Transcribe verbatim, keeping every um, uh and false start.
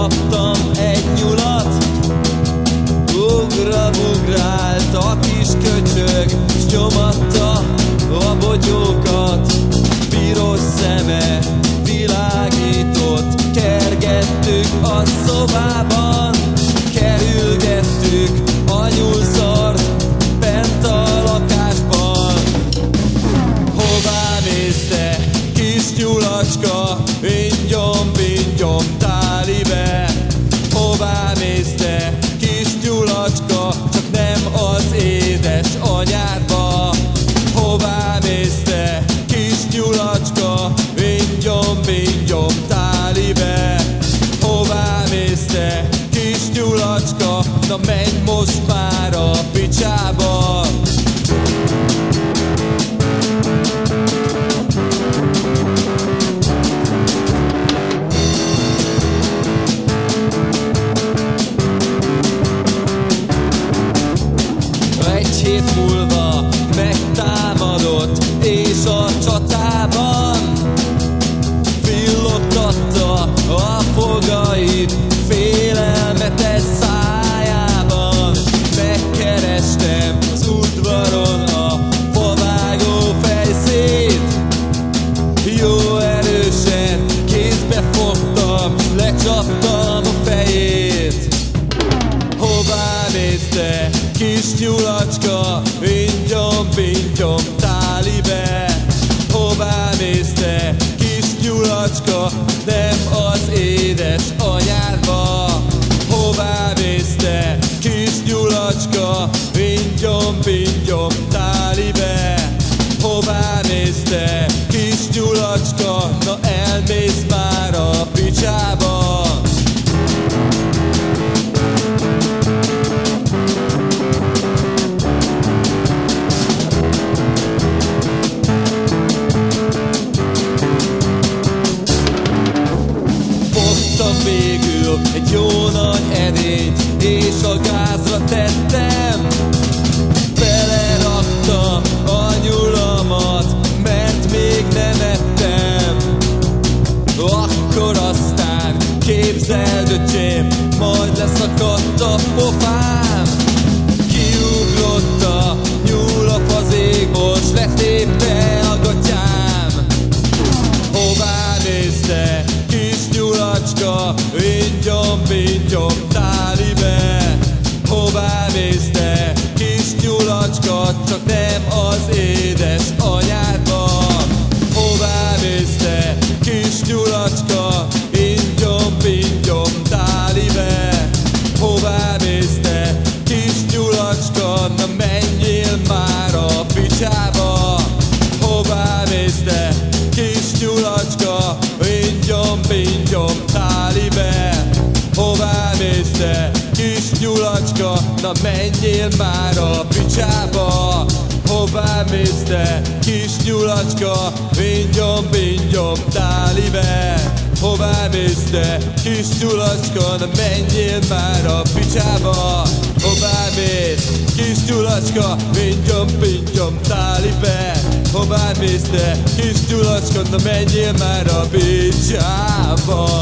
kaptam egy nyulat. Ugra-bugrált a kis köcsög, s nyomatta a bogyókat. Piros szeme világított, kergettük a szobában. Kerülgettük a nyúlszart bent a lakásban. Hová mész te, kis nyulacska, ingyom-bingyom tálibe? Hová mész te, kis nyulacska, csak nem az édes anyádba? Hová mész te, kis nyulacska, ingyom-bingyom tálibe? Hová mész te, kis nyulacska, na menj most már a picsába! Egy hét múlva megtámadott, és a csatában villogtatta a fogait félelmetes szájában. Megkerestem az udvaron a favágó fejszét. Jó erősen kézbe fogtam, lecsaptam a fejét. Hová mész te, kis nyulacska, ingyom-bingyom tálibe? Hová mész te, kis nyulacska, nem az édes anyádba? Hová mész te, kis nyulacska, ingyom-bingyom tálibe? Hová mész te, kis nyulacska, na elmész már a picsába! Végül egy jó nagy edényt, és a gázra tettem. Beleraktam a nyulamat, mert még nem ettem. Akkor aztán képzeld, öcsém, majd leszakadt a pofám. Kiugrott a nyúl a fazékból, s letépte a gatyám. Hová mész te, kis nyulacska, ingyom-bingyom tálibe? Hová mész te, kis nyulacska, csak nem az édes anyádba? Hová mész te, kis nyulacska, ingyom-bingyom tálibe? Hová mész te, kis nyulacska, na menjél már a picsába! Hová mész te, kis nyulacska, ingyom-bingyom tálibe? Hová mész te, kis nyulacska, na menjél már a picsába! Hová mész te, kis nyulacska, ingyom-bingyom tálibe? Hová mész te, kis nyulacska, na menjél már a picsába! Hová mész, kis nyulacska, ingyom-bingyom tálibe? Hová mész te, kis nyulacska, na menjél már a picsába!